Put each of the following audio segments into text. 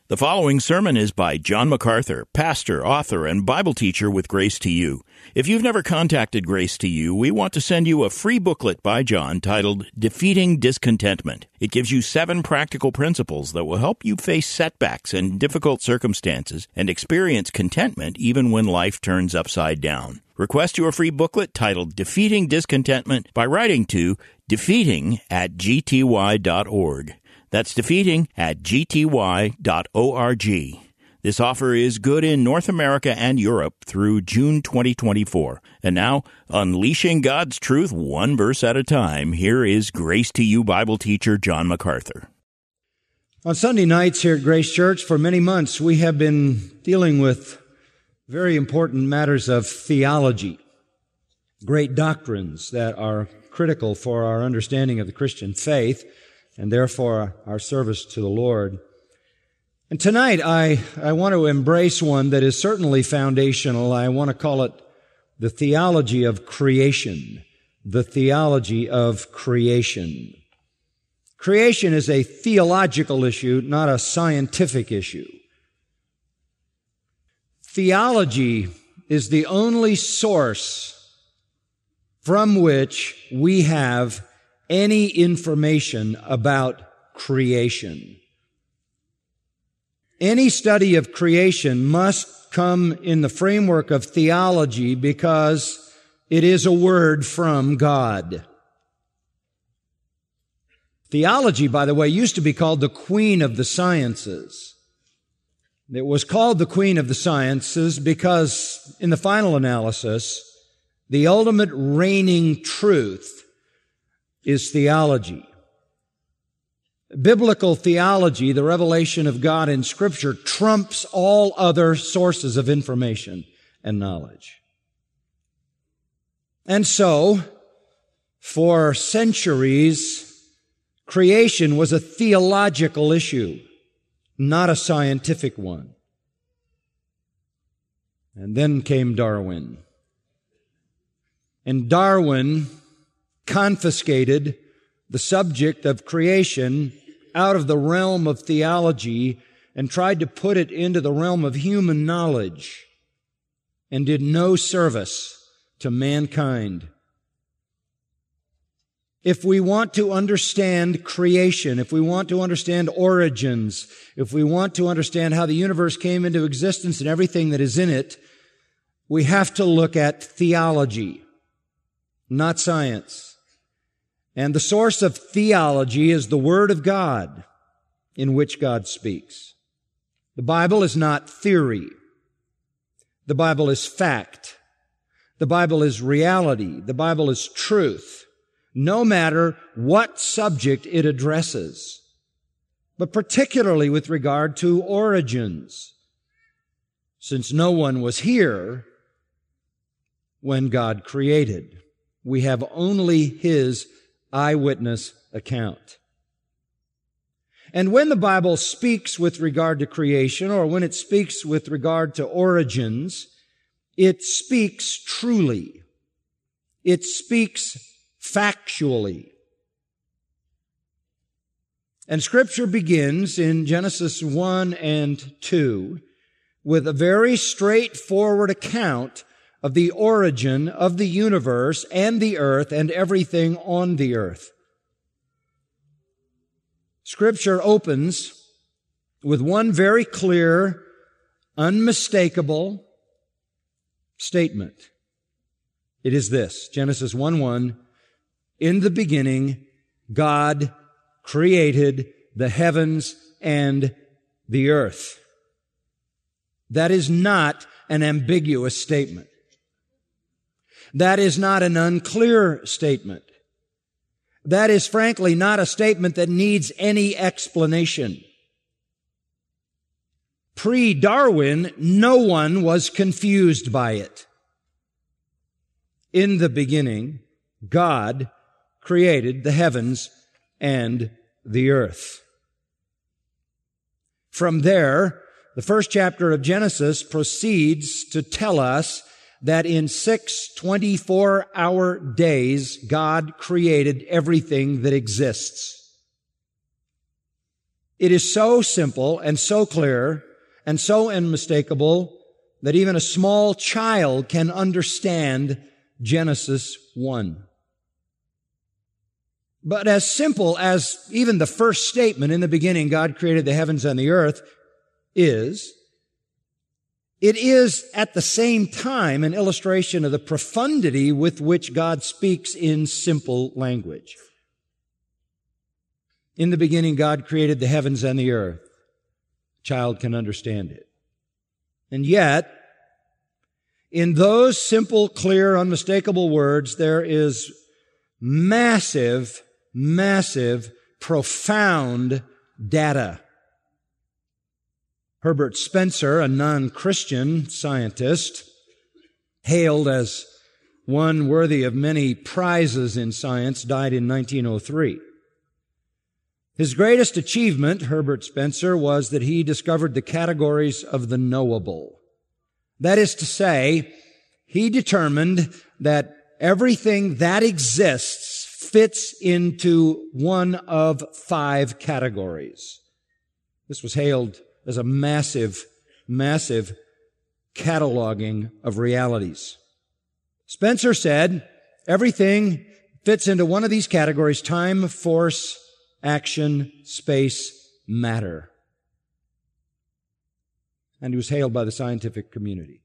The following sermon is by John MacArthur, pastor, author, and Bible teacher with Grace to You. If you've never contacted Grace to You, we want to send you a free booklet by John titled Defeating Discontentment. It gives you 7 practical principles that will help you face setbacks and difficult circumstances and experience contentment even when life turns upside down. Request your free booklet titled Defeating Discontentment by writing to defeating@gty.org. That's defeating@gty.org. This offer is good in North America and Europe through June 2024. And now, unleashing God's truth one verse at a time, here is Grace to You Bible teacher John MacArthur. On Sunday nights here at Grace Church, for many months, we have been dealing with very important matters of theology, great doctrines that are critical for our understanding of the Christian faith, and therefore our service to the Lord. And tonight I want to embrace one that is certainly foundational. I want to call it the theology of creation. The theology of creation. Creation is a theological issue, not a scientific issue. Theology is the only source from which we have any information about creation. Any study of creation must come in the framework of theology because it is a word from God. Theology, by the way, used to be called the queen of the sciences. It was called the queen of the sciences because, in the final analysis, the ultimate reigning truth is theology. Biblical theology, the revelation of God in Scripture, trumps all other sources of information and knowledge. And so, for centuries, creation was a theological issue, not a scientific one. And then came Darwin. And Darwin confiscated the subject of creation out of the realm of theology and tried to put it into the realm of human knowledge and did no service to mankind. If we want to understand creation, if we want to understand origins, if we want to understand how the universe came into existence and everything that is in it, we have to look at theology, not science. And the source of theology is the Word of God in which God speaks. The Bible is not theory. The Bible is fact. The Bible is reality. The Bible is truth, no matter what subject it addresses, but particularly with regard to origins, since no one was here when God created. We have only His eyewitness account. And when the Bible speaks with regard to creation, or when it speaks with regard to origins, it speaks truly. It speaks factually. And Scripture begins in Genesis 1 and 2 with a very straightforward account of the origin of the universe and the earth and everything on the earth. Scripture opens with one very clear, unmistakable statement. It is this, Genesis 1:1, "In the beginning, God created the heavens and the earth." That is not an ambiguous statement. That is not an unclear statement. That is frankly not a statement that needs any explanation. Pre-Darwin, no one was confused by it. In the beginning, God created the heavens and the earth. From there, the first chapter of Genesis proceeds to tell us that in 6 24-hour days, God created everything that exists. It is so simple and so clear and so unmistakable that even a small child can understand Genesis 1. But as simple as even the first statement, in the beginning God created the heavens and the earth, is, it is at the same time an illustration of the profundity with which God speaks in simple language. In the beginning God created the heavens and the earth. A child can understand it. And yet, in those simple, clear, unmistakable words, there is massive, profound data. Herbert Spencer, a non-Christian scientist, hailed as one worthy of many prizes in science, died in 1903. His greatest achievement, Herbert Spencer, was that he discovered the categories of the knowable. That is to say, he determined that everything that exists fits into one of 5 categories. This was hailed as a massive cataloging of realities. Spencer said, everything fits into one of these categories: time, force, action, space, matter. And he was hailed by the scientific community.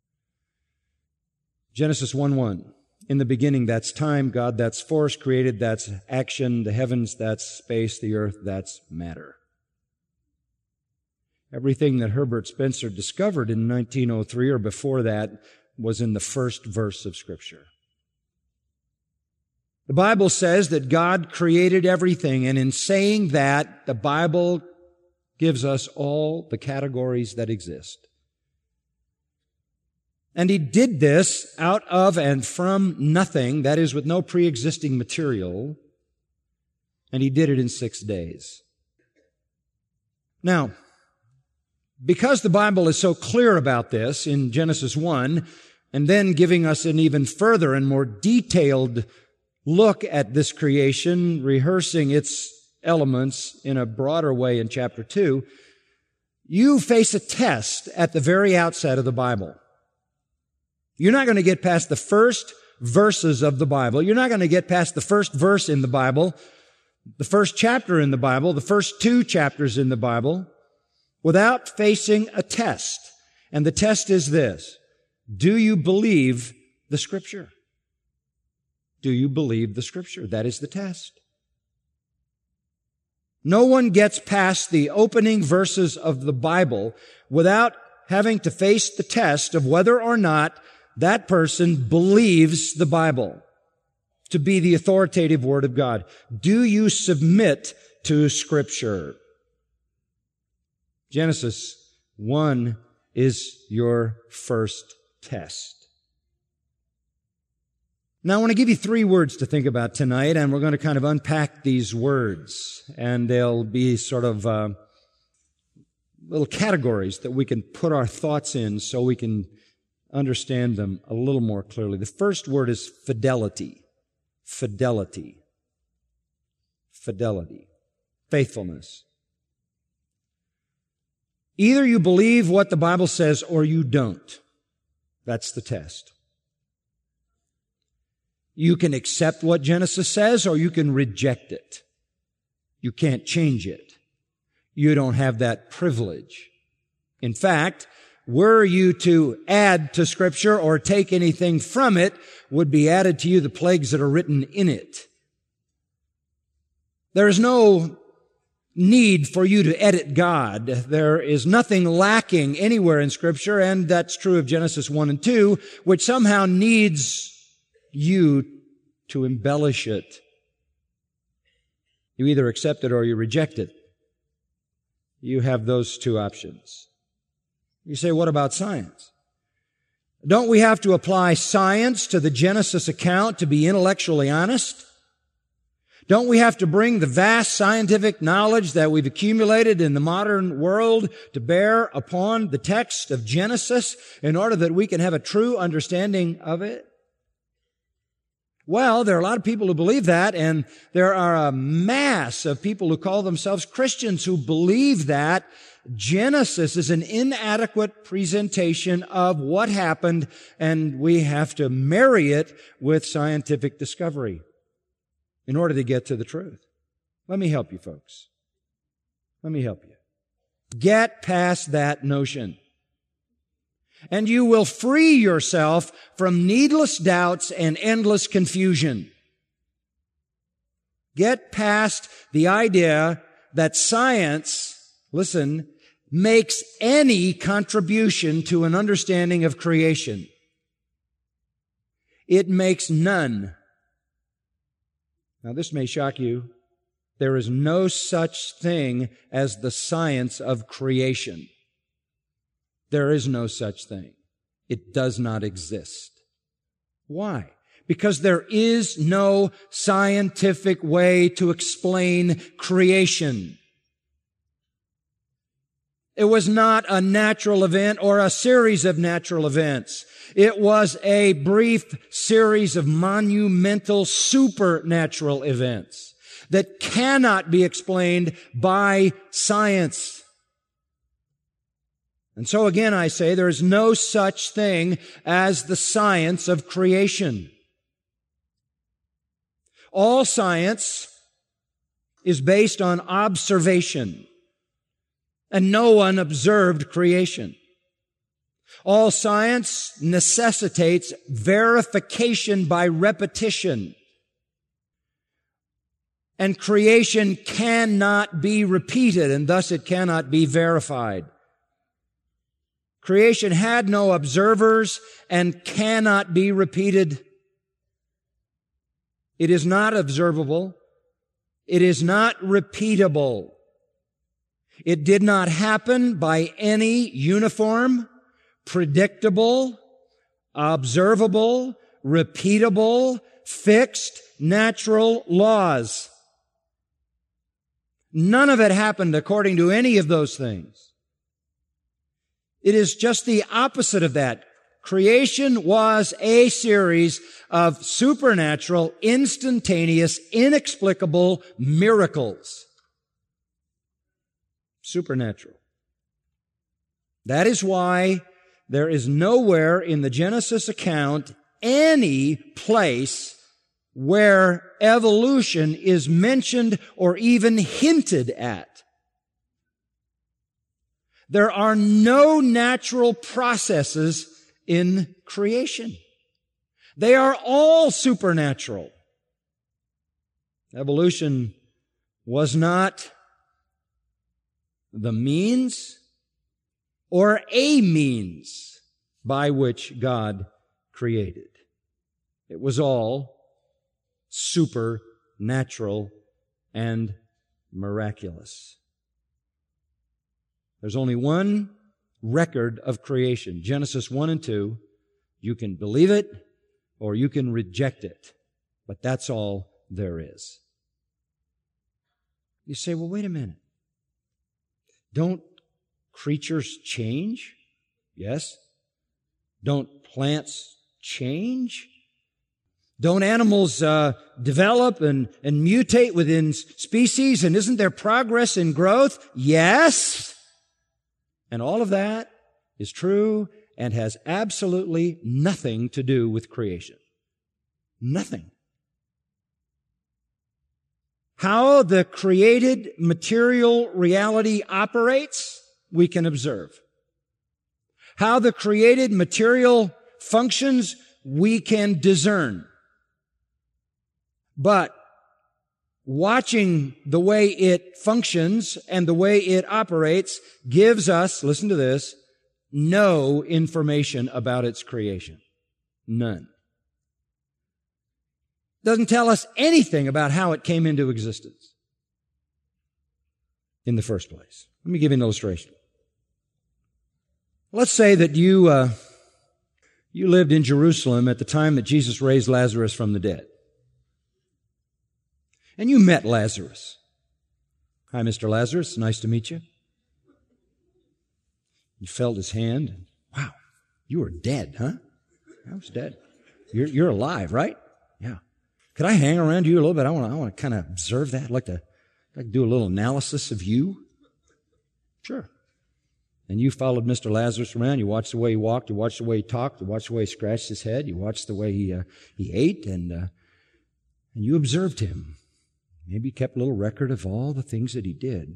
Genesis 1:1. In the beginning, that's time. God, that's force. Created, that's action. The heavens, that's space. The earth, that's matter. Everything that Herbert Spencer discovered in 1903 or before that was in the first verse of Scripture. The Bible says that God created everything, and in saying that, the Bible gives us all the categories that exist. And He did this out of and from nothing, that is, with no pre-existing material, and He did it in 6 days. Now, because the Bible is so clear about this in Genesis 1, and then giving us an even further and more detailed look at this creation, rehearsing its elements in a broader way in chapter 2, you face a test at the very outset of the Bible. You're not going to get past the first verses of the Bible. You're not going to get past the first verse in the Bible, the first chapter in the Bible, the first 2 chapters in the Bible, without facing a test. And the test is this: do you believe the Scripture? Do you believe the Scripture? That is the test. No one gets past the opening verses of the Bible without having to face the test of whether or not that person believes the Bible to be the authoritative Word of God. Do you submit to Scripture? Genesis 1 is your first test. Now, I want to give you 3 words to think about tonight, and we're going to kind of unpack these words, and they'll be sort of little categories that we can put our thoughts in so we can understand them a little more clearly. The first word is fidelity. Fidelity. Fidelity. Faithfulness. Either you believe what the Bible says or you don't. That's the test. You can accept what Genesis says or you can reject it. You can't change it. You don't have that privilege. In fact, were you to add to Scripture or take anything from it, would be added to you the plagues that are written in it. There is no need for you to edit God. There is nothing lacking anywhere in Scripture, and that's true of Genesis 1 and 2, which somehow needs you to embellish it. You either accept it or you reject it. You have those 2 options. You say, what about science? Don't we have to apply science to the Genesis account to be intellectually honest? Don't we have to bring the vast scientific knowledge that we've accumulated in the modern world to bear upon the text of Genesis in order that we can have a true understanding of it? Well, there are a lot of people who believe that, and there are a mass of people who call themselves Christians who believe that Genesis is an inadequate presentation of what happened, and we have to marry it with scientific discovery in order to get to the truth. Let me help you, folks. Let me help you. Get past that notion, and you will free yourself from needless doubts and endless confusion. Get past the idea that science, listen, makes any contribution to an understanding of creation. It makes none. Now, this may shock you. There is no such thing as the science of creation. There is no such thing. It does not exist. Why? Because there is no scientific way to explain creation. It was not a natural event or a series of natural events. It was a brief series of monumental supernatural events that cannot be explained by science. And so again, I say there is no such thing as the science of creation. All science is based on observation, and no one observed creation. All science necessitates verification by repetition. And creation cannot be repeated, and thus it cannot be verified. Creation had no observers and cannot be repeated. It is not observable. It is not repeatable. It did not happen by any uniform, predictable, observable, repeatable, fixed natural laws. None of it happened according to any of those things. It is just the opposite of that. Creation was a series of supernatural, instantaneous, inexplicable miracles. Supernatural. That is why there is nowhere in the Genesis account any place where evolution is mentioned or even hinted at. There are no natural processes in creation. They are all supernatural. Evolution was not the means or a means by which God created. It was all supernatural and miraculous. There's only one record of creation, Genesis 1 and 2. You can believe it or you can reject it, but that's all there is. You say, well, wait a minute. Don't creatures change? Yes. Don't plants change? Don't animals develop and mutate within species? And isn't there progress in growth? Yes. And all of that is true and has absolutely nothing to do with creation. Nothing. How the created material reality operates, we can observe. How the created material functions, we can discern. But watching the way it functions and the way it operates gives us, listen to this, no information about its creation. None. Doesn't tell us anything about how it came into existence in the first place. Let me give you an illustration. Let's say that you lived in Jerusalem at the time that Jesus raised Lazarus from the dead. And you met Lazarus. Hi, Mr. Lazarus. Nice to meet you. You felt his hand. Wow, you were dead, huh? I was dead. You're alive, right? Yeah. Could I hang around you a little bit? I want to kind of observe that. I'd like to do a little analysis of you. Sure. And you followed Mr. Lazarus around. You watched the way he walked. You watched the way he talked. You watched the way he scratched his head. You watched the way he ate, and you observed him. Maybe you kept a little record of all the things that he did.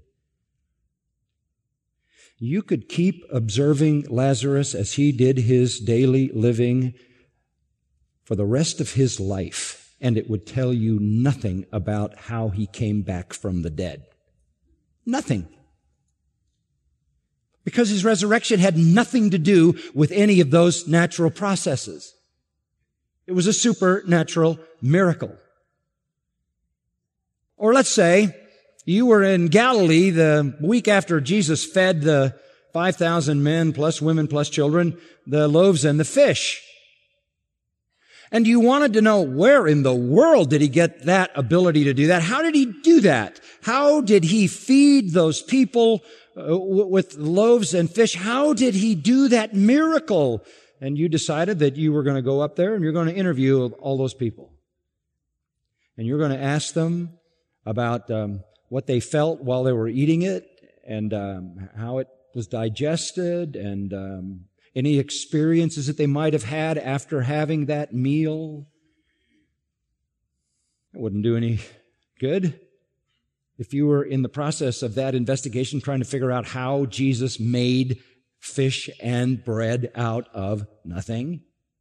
You could keep observing Lazarus as he did his daily living for the rest of his life, and it would tell you nothing about how he came back from the dead. Nothing. Because his resurrection had nothing to do with any of those natural processes. It was a supernatural miracle. Or let's say you were in Galilee the week after Jesus fed the 5,000 men plus women plus children, the loaves and the fish. And you wanted to know, where in the world did he get that ability to do that? How did he do that? How did he feed those people with loaves and fish? How did he do that miracle? And you decided that you were going to go up there and you're going to interview all those people. And you're going to ask them about what they felt while they were eating it, and how it was digested, and any experiences that they might have had after having that meal. It wouldn't do any good if you were in the process of that investigation trying to figure out how Jesus made fish and bread out of nothing.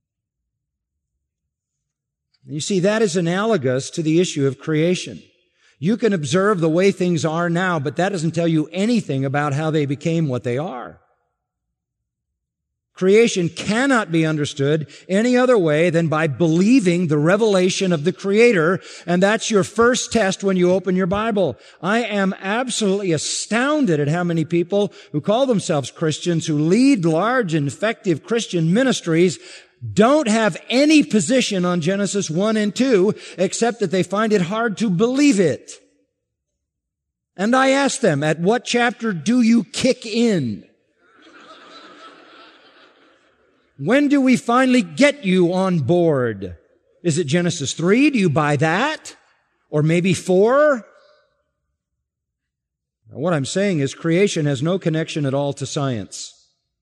You see, that is analogous to the issue of creation. You can observe the way things are now, but that doesn't tell you anything about how they became what they are. Creation cannot be understood any other way than by believing the revelation of the Creator, and that's your first test when you open your Bible. I am absolutely astounded at how many people who call themselves Christians, who lead large and effective Christian ministries, don't have any position on Genesis 1 and 2, except that they find it hard to believe it. And I ask them, at what chapter do you kick in? When do we finally get you on board? Is it Genesis 3? Do you buy that? Or maybe 4? Now, what I'm saying is creation has no connection at all to science,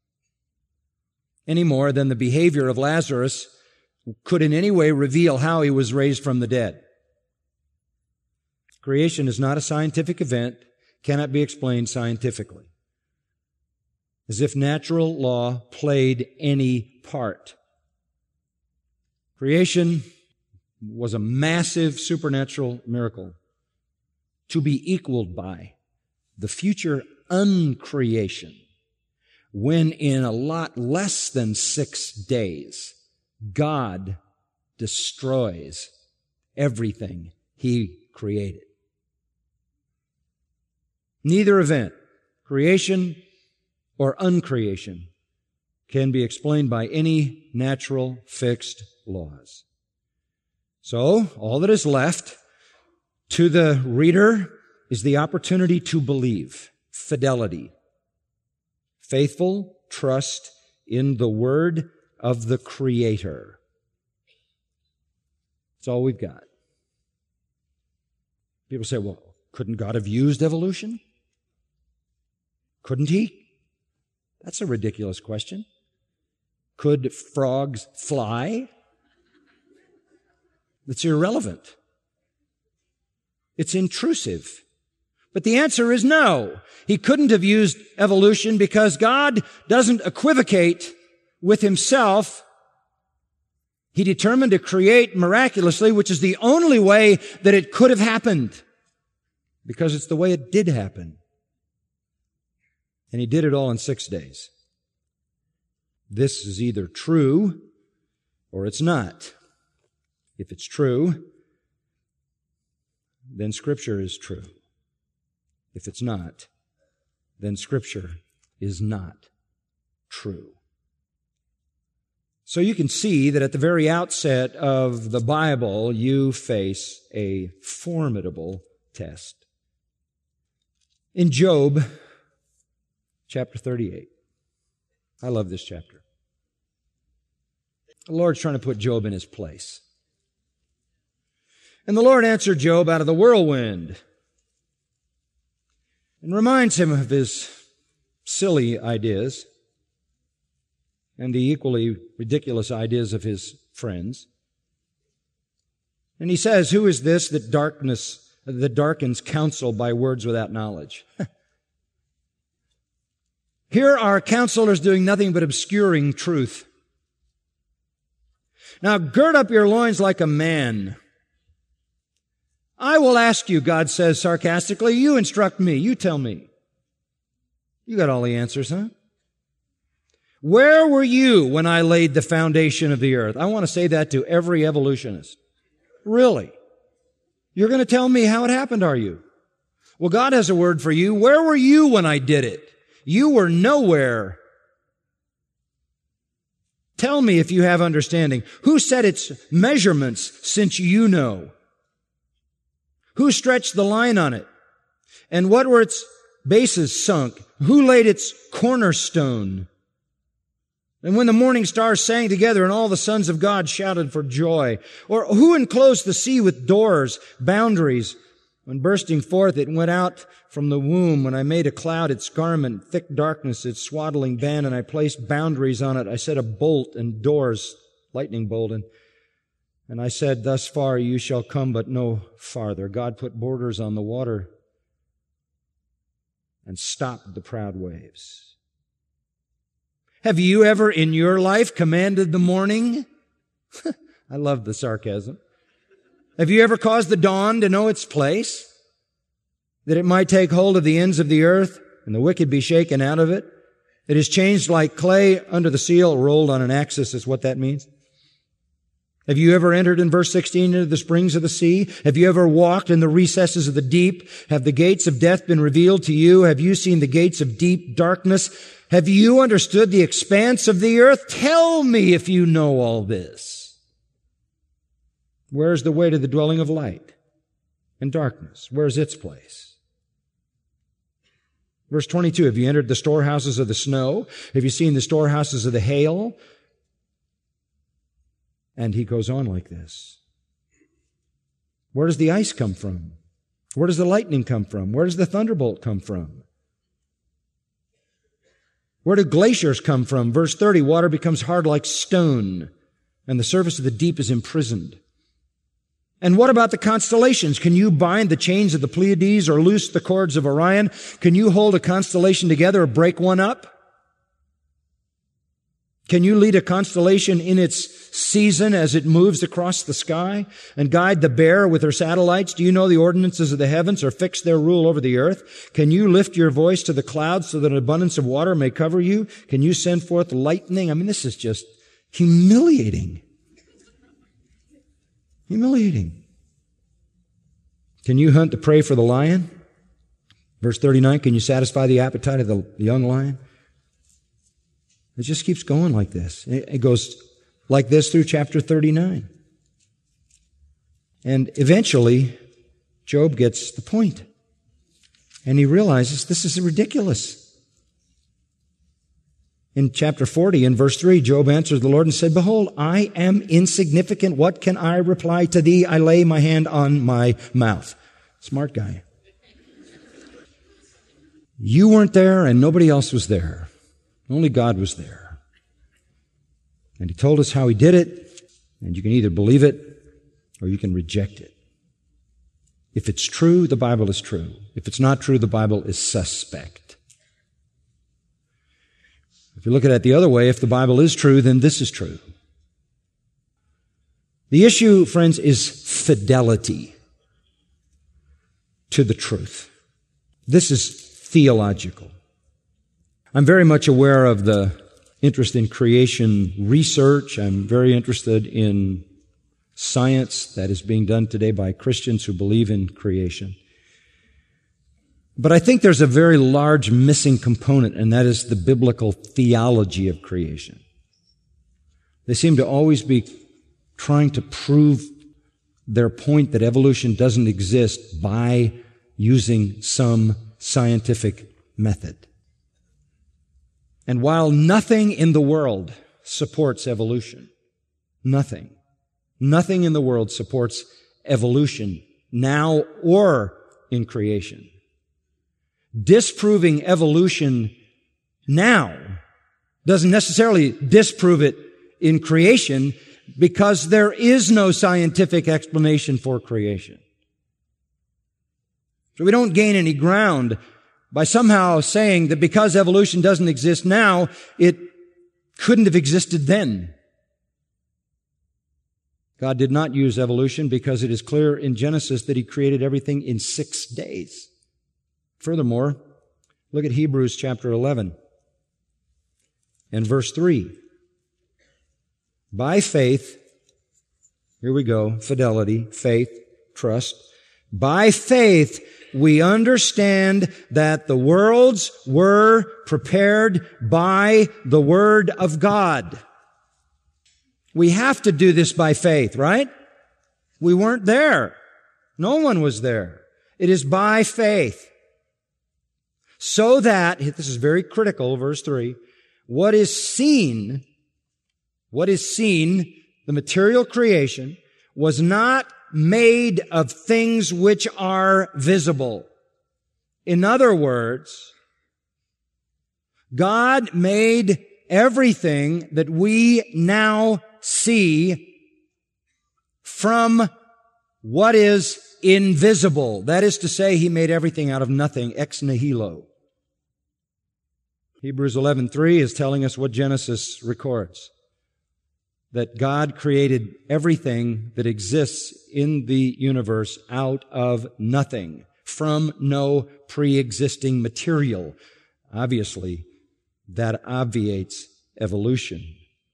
any more than the behavior of Lazarus could in any way reveal how he was raised from the dead. Creation is not a scientific event, cannot be explained scientifically. As if natural law played any part. Creation was a massive supernatural miracle to be equaled by the future uncreation, when in a lot less than 6 days, God destroys everything He created. Neither event, creation or uncreation, can be explained by any natural fixed laws. So, all that is left to the reader is the opportunity to believe, fidelity, faithful trust in the Word of the Creator. That's all we've got. People say, well, couldn't God have used evolution? Couldn't He? That's a ridiculous question. Could frogs fly? It's irrelevant. It's intrusive. But the answer is no. He couldn't have used evolution because God doesn't equivocate with Himself. He determined to create miraculously, which is the only way that it could have happened, because it's the way it did happen. And He did it all in 6 days. This is either true or it's not. If it's true, then Scripture is true. If it's not, then Scripture is not true. So you can see that at the very outset of the Bible, you face a formidable test. In Job, chapter 38. I love this chapter. The Lord's trying to put Job in his place. And the Lord answered Job out of the whirlwind and reminds him of his silly ideas and the equally ridiculous ideas of his friends. And he says, who is this that darkens counsel by words without knowledge? Here are counselors doing nothing but obscuring truth. Now gird up your loins like a man. I will ask you, God says sarcastically, you instruct me, you tell me. You got all the answers, huh? Where were you when I laid the foundation of the earth? I want to say that to every evolutionist. Really? You're going to tell me how it happened, are you? Well, God has a word for you. Where were you when I did it? You were nowhere. Tell me if you have understanding. Who set its measurements since you know? Who stretched the line on it? And what were its bases sunk? Who laid its cornerstone? And when the morning stars sang together and all the sons of God shouted for joy? Or who enclosed the sea with doors, boundaries? When bursting forth it went out from the womb, when I made a cloud its garment, thick darkness its swaddling band, and I placed boundaries on it. I set a bolt and doors, lightning bolt, and I said, thus far you shall come, but no farther. God put borders on the water and stopped the proud waves. Have you ever in your life commanded the morning? I love the sarcasm. Have you ever caused the dawn to know its place, that it might take hold of the ends of the earth and the wicked be shaken out of it? It is changed like clay under the seal, rolled on an axis is what that means. Have you ever entered in verse 16 into the springs of the sea? Have you ever walked in the recesses of the deep? Have the gates of death been revealed to you? Have you seen the gates of deep darkness? Have you understood the expanse of the earth? Tell me if you know all this. Where's the way to the dwelling of light and darkness? Where's its place? Verse 22, have you entered the storehouses of the snow? Have you seen the storehouses of the hail? And he goes on like this. Where does the ice come from? Where does the lightning come from? Where does the thunderbolt come from? Where do glaciers come from? Verse 30, water becomes hard like stone, and the surface of the deep is imprisoned. And what about the constellations? Can you bind the chains of the Pleiades or loose the cords of Orion? Can you hold a constellation together or break one up? Can you lead a constellation in its season as it moves across the sky and guide the bear with her satellites? Do you know the ordinances of the heavens or fix their rule over the earth? Can you lift your voice to the clouds so that an abundance of water may cover you? Can you send forth lightning? I mean, this is just humiliating. Humiliating. Can you hunt the prey for the lion? Verse 39, can you satisfy the appetite of the young lion? It just keeps going like this. It goes like this through chapter 39. And eventually, Job gets the point. And he realizes this is ridiculous. In chapter 40, in verse 3, Job answered the Lord and said, behold, I am insignificant. What can I reply to thee? I lay my hand on my mouth. Smart guy. You weren't there and nobody else was there. Only God was there. And he told us how he did it, and you can either believe it or you can reject it. If it's true, the Bible is true. If it's not true, the Bible is suspect. If you look at it the other way, if the Bible is true, then this is true. The issue, friends, is fidelity to the truth. This is theological. I'm very much aware of the interest in creation research. I'm very interested in science that is being done today by Christians who believe in creation. But I think there's a very large missing component, and that is the biblical theology of creation. They seem to always be trying to prove their point that evolution doesn't exist by using some scientific method. And while nothing in the world supports evolution, nothing in the world supports evolution, now or in creation. Disproving evolution now doesn't necessarily disprove it in creation, because there is no scientific explanation for creation. So we don't gain any ground by somehow saying that because evolution doesn't exist now, it couldn't have existed then. God did not use evolution because it is clear in Genesis that He created everything in 6 days. Furthermore, look at Hebrews chapter 11 and verse 3. By faith, here we go, fidelity, faith, trust. By faith, we understand that the worlds were prepared by the Word of God. We have to do this by faith, right? We weren't there. No one was there. It is by faith. So that, this is very critical, verse 3, what is seen, the material creation, was not made of things which are visible. In other words, God made everything that we now see from what is invisible. That is to say, He made everything out of nothing, ex nihilo. Hebrews 11:3 is telling us what Genesis records, that God created everything that exists in the universe out of nothing, from no pre-existing material. Obviously, that obviates evolution.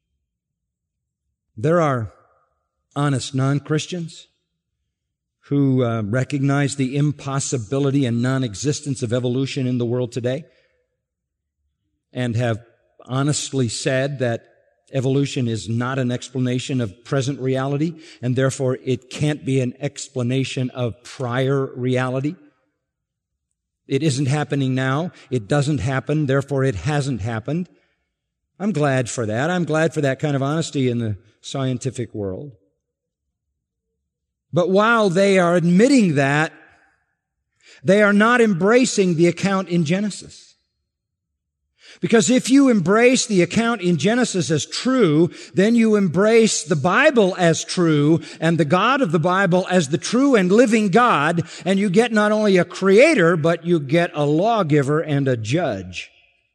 There are honest non-Christians who recognize the impossibility and non-existence of evolution in the world today, and have honestly said that evolution is not an explanation of present reality, and therefore it can't be an explanation of prior reality. It isn't happening now. It doesn't happen, therefore it hasn't happened. I'm glad for that. I'm glad for that kind of honesty in the scientific world. But while they are admitting that, they are not embracing the account in Genesis. Because if you embrace the account in Genesis as true, then you embrace the Bible as true and the God of the Bible as the true and living God, and you get not only a creator, but you get a lawgiver and a judge.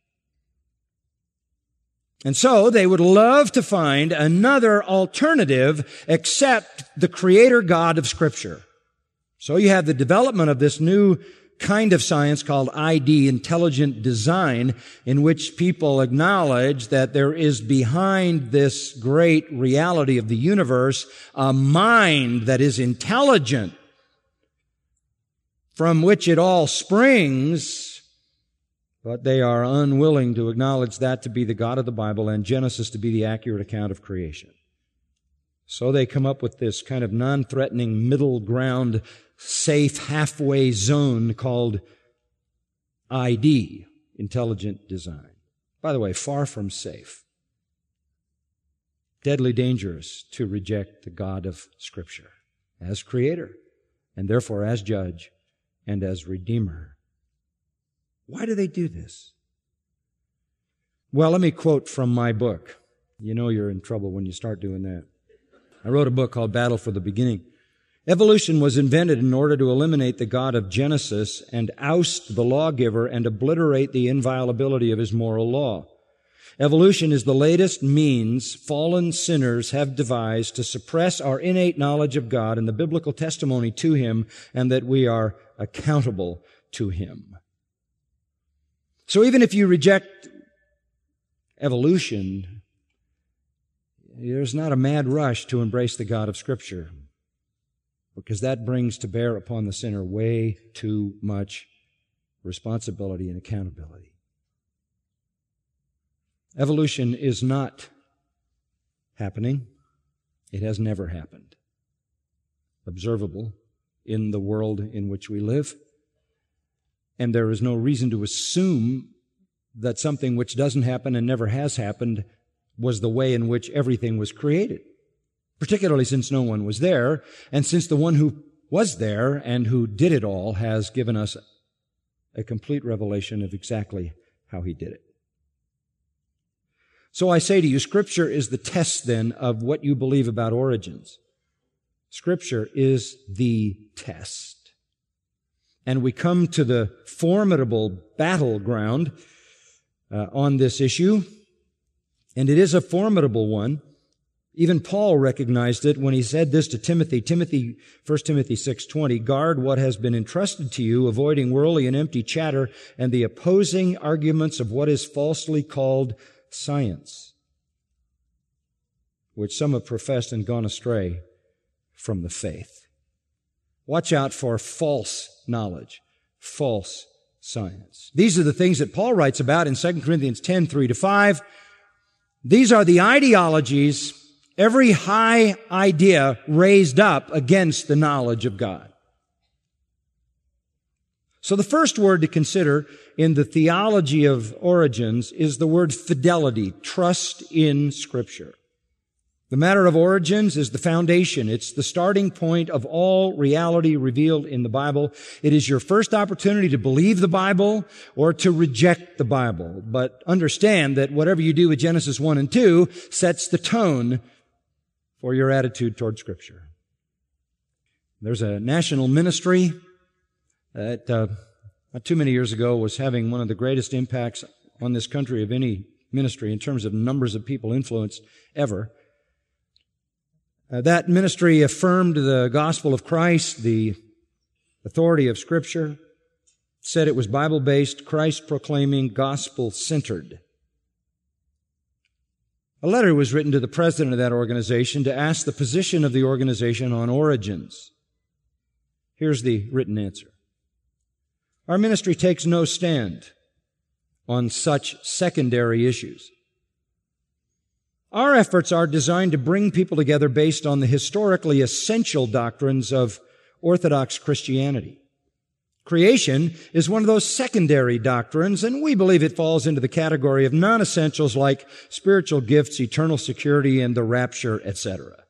And so they would love to find another alternative except the creator God of Scripture. So you have the development of this new kind of science called ID, intelligent design, in which people acknowledge that there is behind this great reality of the universe a mind that is intelligent, from which it all springs, but they are unwilling to acknowledge that to be the God of the Bible and Genesis to be the accurate account of creation. So they come up with this kind of non-threatening middle ground, safe halfway zone called ID, intelligent design. By the way, far from safe. Deadly dangerous to reject the God of Scripture as creator, and therefore as judge and as redeemer. Why do they do this? Well, let me quote from my book. You know you're in trouble when you start doing that. I wrote a book called Battle for the Beginning. Evolution was invented in order to eliminate the God of Genesis and oust the lawgiver and obliterate the inviolability of His moral law. Evolution is the latest means fallen sinners have devised to suppress our innate knowledge of God and the biblical testimony to Him, and that we are accountable to Him. So even if you reject evolution, there's not a mad rush to embrace the God of Scripture, because that brings to bear upon the sinner way too much responsibility and accountability. Evolution is not happening. It has never happened. Observable in the world in which we live. And there is no reason to assume that something which doesn't happen and never has happened was the way in which everything was created. particularly since no one was there, and since the one who was there and who did it all has given us a complete revelation of exactly how he did it. So I say to you, Scripture is the test then of what you believe about origins. Scripture is the test. And we come to the formidable battleground on this issue, and it is a formidable one. Even Paul recognized it when he said this to Timothy. 1 Timothy 6:20, guard what has been entrusted to you, avoiding worldly and empty chatter and the opposing arguments of what is falsely called science, which some have professed and gone astray from the faith. Watch out for false knowledge, false science. These are the things that Paul writes about in 2 Corinthians 10, 3-5. These are the ideologies, every high idea raised up against the knowledge of God. So the first word to consider in the theology of origins is the word fidelity, trust in Scripture. The matter of origins is the foundation. It's the starting point of all reality revealed in the Bible. It is your first opportunity to believe the Bible or to reject the Bible. But understand that whatever you do with Genesis 1 and 2 sets the tone for your attitude toward Scripture. There's a national ministry that not too many years ago was having one of the greatest impacts on this country of any ministry in terms of numbers of people influenced ever. That ministry affirmed the gospel of Christ, the authority of Scripture, said it was Bible-based, Christ-proclaiming, gospel-centered. A letter was written to the president of that organization to ask the position of the organization on origins. Here's the written answer. Our ministry takes no stand on such secondary issues. Our efforts are designed to bring people together based on the historically essential doctrines of Orthodox Christianity. Creation is one of those secondary doctrines, and we believe it falls into the category of non-essentials like spiritual gifts, eternal security, and the rapture, etc.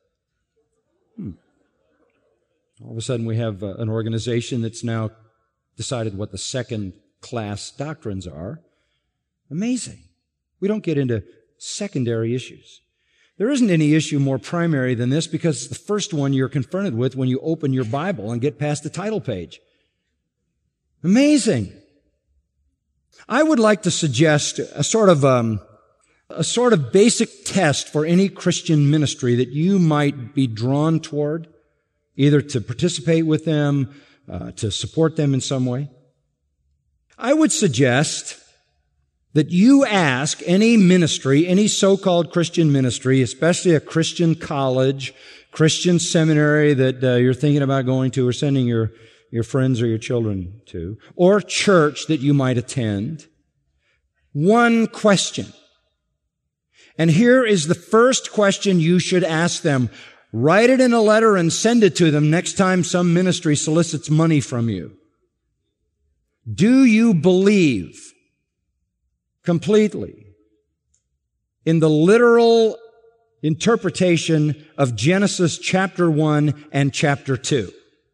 All of a sudden we have an organization that's now decided what the second-class doctrines are. Amazing. We don't get into secondary issues. There isn't any issue more primary than this because it's the first one you're confronted with when you open your Bible and get past the title page. Amazing. I would like to suggest a sort of basic test for any Christian ministry that you might be drawn toward, either to participate with them, to support them in some way. I would suggest that you ask any ministry, any so-called Christian ministry, especially a Christian college, Christian seminary that you're thinking about going to or sending your friends or your children to, or church that you might attend, one question. And here is the first question you should ask them. Write it in a letter and send it to them next time some ministry solicits money from you. Do you believe completely in the literal interpretation of Genesis chapter 1 and chapter 2?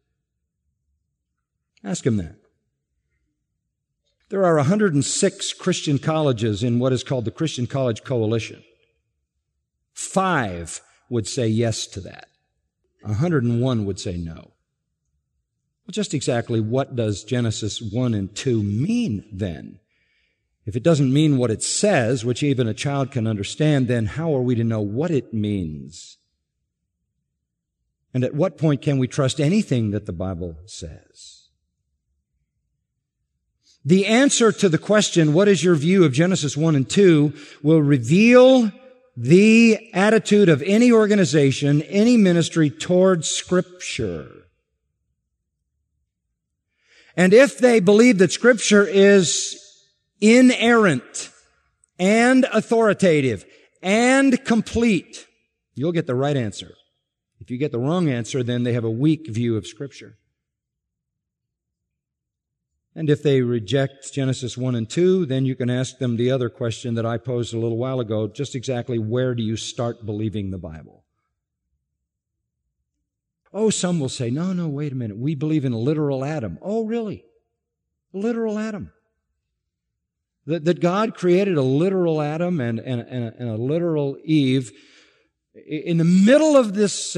Ask him that. There are 106 Christian colleges in what is called the Christian College Coalition. 5 would say yes to that. 101 would say no. Well, just exactly what does Genesis 1 and 2 mean then? If it doesn't mean what it says, which even a child can understand, then how are we to know what it means? And at what point can we trust anything that the Bible says? The answer to the question, what is your view of Genesis 1 and 2, will reveal the attitude of any organization, any ministry towards Scripture. And if they believe that Scripture is inerrant and authoritative and complete, you'll get the right answer. If you get the wrong answer, then they have a weak view of Scripture. And if they reject Genesis 1 and 2, then you can ask them the other question that I posed a little while ago, just exactly where do you start believing the Bible? Oh, some will say, no, wait a minute. We believe in a literal Adam. Oh, really? A literal Adam. That God created a literal Adam and a literal Eve in the middle of this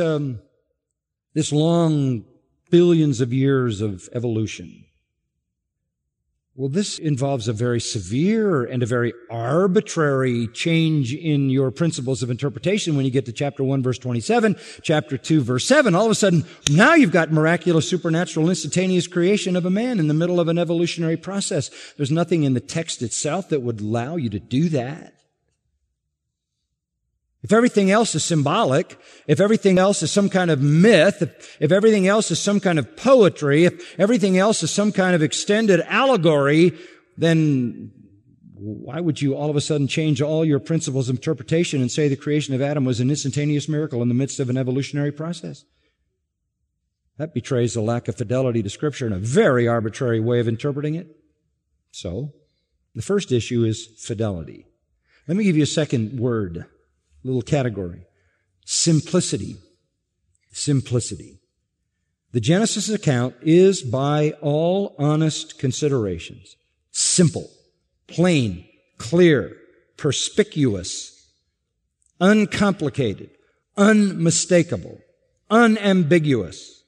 long billions of years of evolution. Well, this involves a very severe and a very arbitrary change in your principles of interpretation when you get to chapter 1, verse 27, chapter 2, verse 7. All of a sudden, now you've got miraculous, supernatural, instantaneous creation of a man in the middle of an evolutionary process. There's nothing in the text itself that would allow you to do that. If everything else is symbolic, if everything else is some kind of myth, if everything else is some kind of poetry, if everything else is some kind of extended allegory, then why would you all of a sudden change all your principles of interpretation and say the creation of Adam was an instantaneous miracle in the midst of an evolutionary process? That betrays a lack of fidelity to Scripture and a very arbitrary way of interpreting it. So, the first issue is fidelity. Let me give you a second word. Little category. Simplicity. Simplicity. The Genesis account is, by all honest considerations, simple, plain, clear, perspicuous, uncomplicated, unmistakable, unambiguous.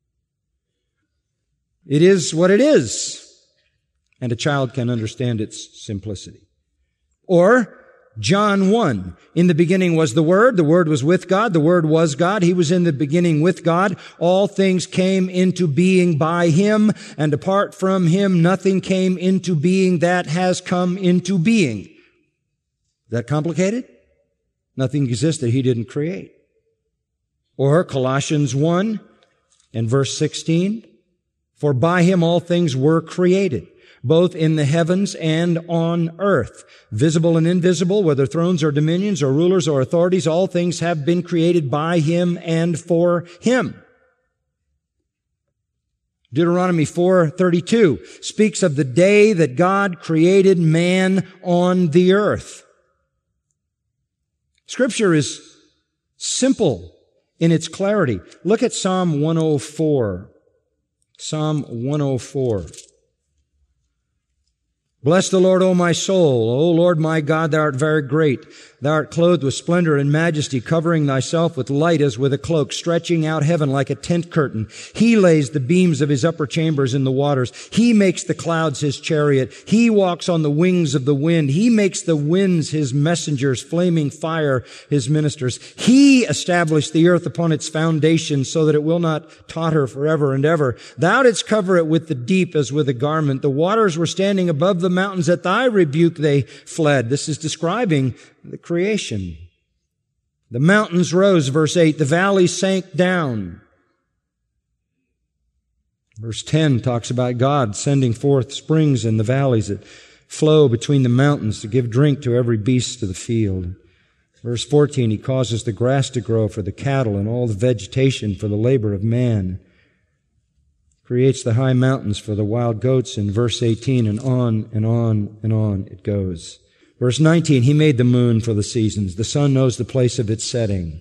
It is what it is, and a child can understand its simplicity. Or, John 1, in the beginning was the Word was with God, the Word was God, He was in the beginning with God, all things came into being by Him, and apart from Him nothing came into being that has come into being. Is that complicated? Nothing existed He didn't create. Or Colossians 1 and verse 16, for by Him all things were created, both in the heavens and on earth, visible and invisible, whether thrones or dominions or rulers or authorities, all things have been created by Him and for Him. Deuteronomy 4:32 speaks of the day that God created man on the earth. Scripture is simple in its clarity. Look at Psalm 104. Psalm 104. Bless the Lord, O my soul. O Lord my God, Thou art very great. Thou art clothed with splendor and majesty, covering Thyself with light as with a cloak, stretching out heaven like a tent curtain. He lays the beams of His upper chambers in the waters. He makes the clouds His chariot. He walks on the wings of the wind. He makes the winds His messengers, flaming fire His ministers. He established the earth upon its foundation so that it will not totter forever and ever. Thou didst cover it with the deep as with a garment. The waters were standing above the mountains. At Thy rebuke they fled. This is describing the creation. The mountains rose, verse 8. The valleys sank down. Verse 10 talks about God sending forth springs in the valleys that flow between the mountains to give drink to every beast of the field. Verse 14, He causes the grass to grow for the cattle and all the vegetation for the labor of man. Creates the high mountains for the wild goats in verse 18, and on and on and on it goes. Verse 19, He made the moon for the seasons. The sun knows the place of its setting.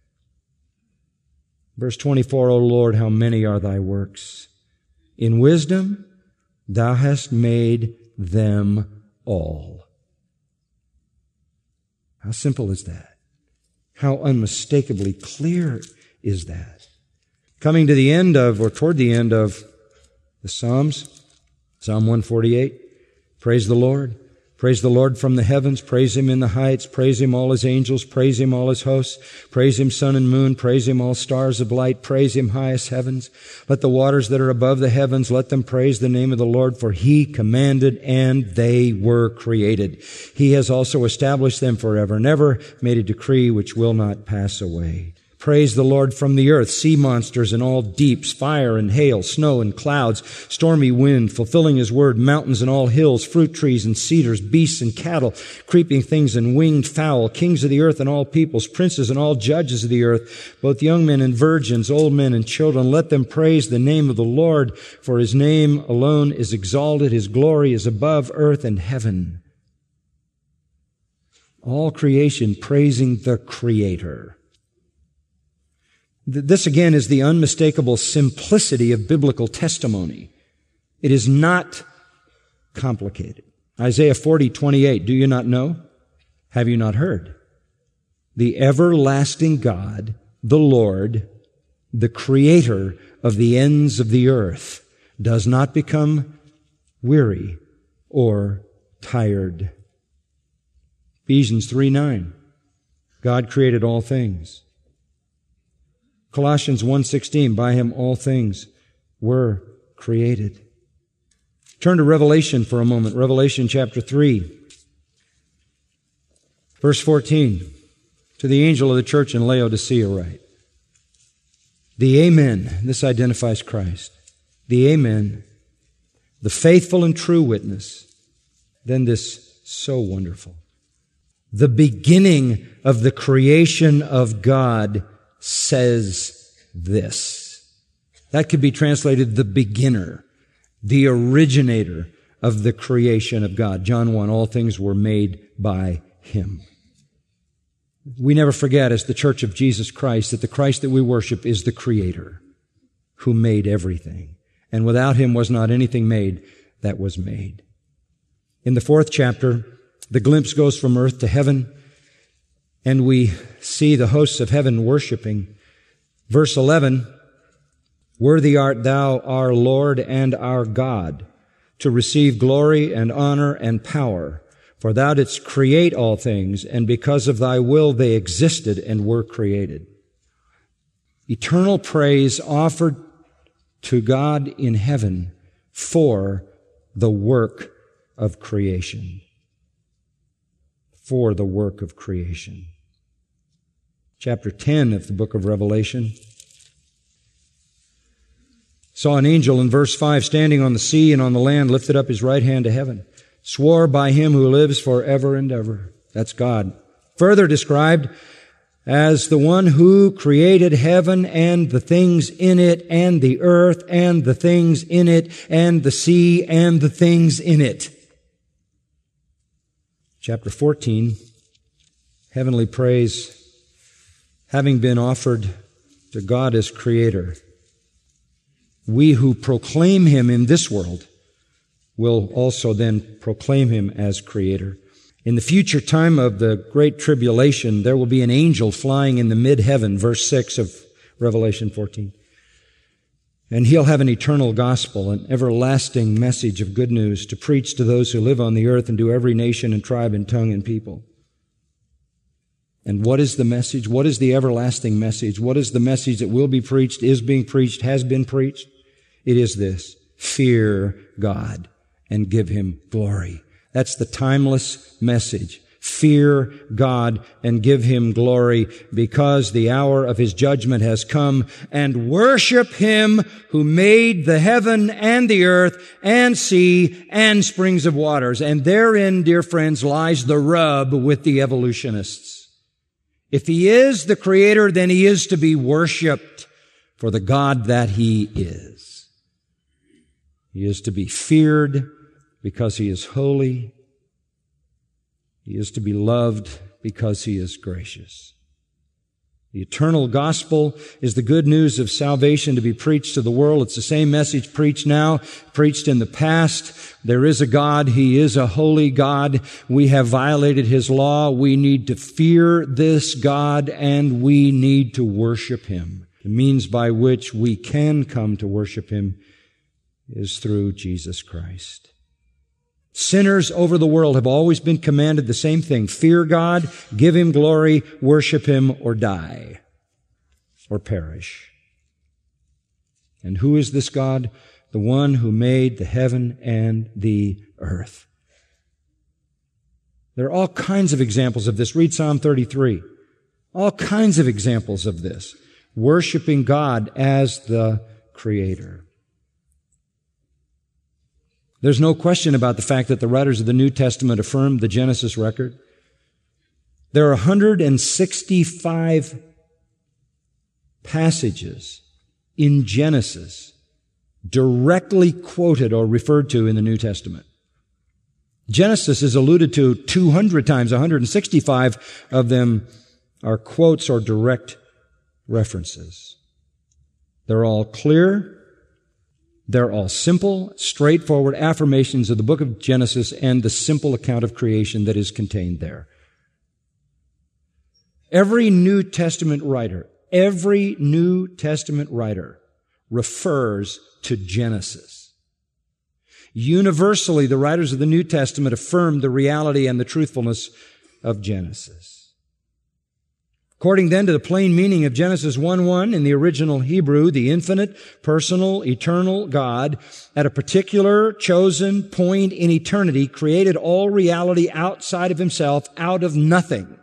Verse 24, O Lord, how many are Thy works? In wisdom Thou hast made them all. How simple is that? How unmistakably clear is that? Coming to the end of, or toward the end of the Psalms, Psalm 148, praise the Lord. Praise the Lord from the heavens. Praise Him in the heights. Praise Him all His angels. Praise Him all His hosts. Praise Him sun and moon. Praise Him all stars of light. Praise Him highest heavens. Let the waters that are above the heavens, let them praise the name of the Lord, for He commanded and they were created. He has also established them forever and ever, made a decree which will not pass away. Praise the Lord from the earth, sea monsters and all deeps, fire and hail, snow and clouds, stormy wind, fulfilling His word, mountains and all hills, fruit trees and cedars, beasts and cattle, creeping things and winged fowl, kings of the earth and all peoples, princes and all judges of the earth, both young men and virgins, old men and children. Let them praise the name of the Lord, for His name alone is exalted. His glory is above earth and heaven. All creation praising the Creator. This again is the unmistakable simplicity of biblical testimony. It is not complicated. Isaiah 40:28, do you not know? Have you not heard? The everlasting God, the Lord, the Creator of the ends of the earth, does not become weary or tired. Ephesians 3:9, God created all things. Colossians 1:16, by Him all things were created. Turn to Revelation for a moment. Revelation chapter 3, verse 14. To the angel of the church in Laodicea write, the Amen, this identifies Christ, the Amen, the faithful and true witness, then this so wonderful. The beginning of the creation of God says this. That could be translated the beginner, the originator of the creation of God. John 1, all things were made by Him. We never forget as the Church of Jesus Christ that the Christ that we worship is the Creator who made everything. And without Him was not anything made that was made. In the 4th chapter, the glimpse goes from earth to heaven, and we see the hosts of heaven worshiping. Verse 11, worthy art thou, our Lord and our God, to receive glory and honor and power. For thou didst create all things, and because of thy will they existed and were created. Eternal praise offered to God in heaven for the work of creation. For the work of creation. Chapter 10 of the book of Revelation. Saw an angel in verse 5 standing on the sea and on the land, lifted up his right hand to heaven, swore by Him who lives forever and ever. That's God. Further described as the one who created heaven and the things in it, and the earth and the things in it, and the sea and the things in it. Chapter 14, heavenly praise having been offered to God as Creator. We who proclaim Him in this world will also then proclaim Him as Creator. In the future time of the Great Tribulation, there will be an angel flying in the mid-heaven, verse 6 of Revelation 14. And he'll have an eternal gospel, an everlasting message of good news to preach to those who live on the earth and to every nation and tribe and tongue and people. And what is the message? What is the everlasting message? What is the message that will be preached, is being preached, has been preached? It is this: fear God and give Him glory. That's the timeless message. Fear God and give Him glory, because the hour of His judgment has come, and worship Him who made the heaven and the earth and sea and springs of waters. And therein, dear friends, lies the rub with the evolutionists. If He is the Creator, then He is to be worshiped for the God that He is. He is to be feared because He is holy. He is to be loved because He is gracious. The eternal gospel is the good news of salvation to be preached to the world. It's the same message preached now, preached in the past. There is a God. He is a holy God. We have violated His law. We need to fear this God, and we need to worship Him. The means by which we can come to worship Him is through Jesus Christ. Sinners over the world have always been commanded the same thing: fear God, give Him glory, worship Him, or die, or perish. And who is this God? The one who made the heaven and the earth. There are all kinds of examples of this. Read Psalm 33. All kinds of examples of this. Worshiping God as the Creator. There's no question about the fact that the writers of the New Testament affirmed the Genesis record. There are 165 passages in Genesis directly quoted or referred to in the New Testament. Genesis is alluded to 200 times. 165 of them are quotes or direct references. They're all clear. They're all simple, straightforward affirmations of the book of Genesis and the simple account of creation that is contained there. Every New Testament writer refers to Genesis. Universally, the writers of the New Testament affirm the reality and the truthfulness of Genesis. According then to the plain meaning of Genesis 1:1 in the original Hebrew, the infinite, personal, eternal God at a particular chosen point in eternity created all reality outside of himself out of nothing.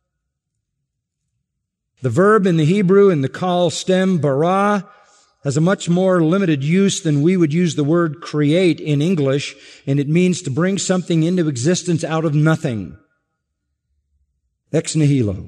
The verb in the Hebrew in the kal stem bara has a much more limited use than we would use the word create in English, and it means to bring something into existence out of nothing. Ex nihilo.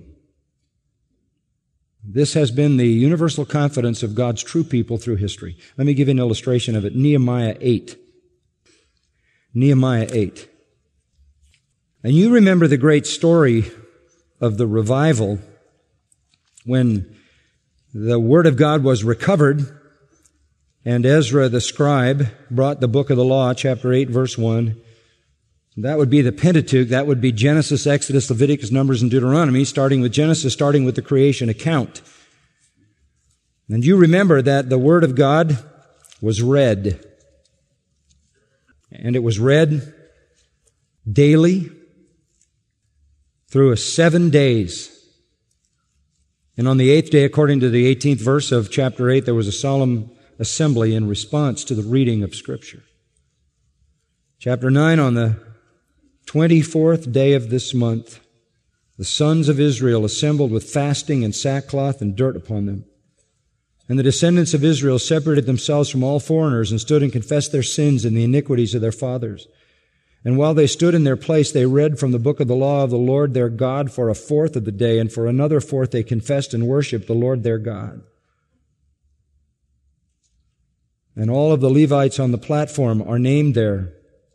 This has been the universal confidence of God's true people through history. Let me give you an illustration of it. Nehemiah 8. Nehemiah 8. And you remember the great story of the revival when the Word of God was recovered and Ezra the scribe brought the book of the law, chapter 8, verse 1. That would be the Pentateuch. That would be Genesis, Exodus, Leviticus, Numbers, and Deuteronomy, starting with Genesis, starting with the creation account. And you remember that the Word of God was read. And it was read daily through 7 days. And on the 8th day, according to the 18th verse of chapter 8, there was a solemn assembly in response to the reading of Scripture. Chapter 9, on the 24th day of this month, the sons of Israel assembled with fasting and sackcloth and dirt upon them. And the descendants of Israel separated themselves from all foreigners and stood and confessed their sins and the iniquities of their fathers. And while they stood in their place, they read from the book of the law of the Lord their God for a fourth of the day, and for another fourth they confessed and worshiped the Lord their God. And all of the Levites on the platform are named there.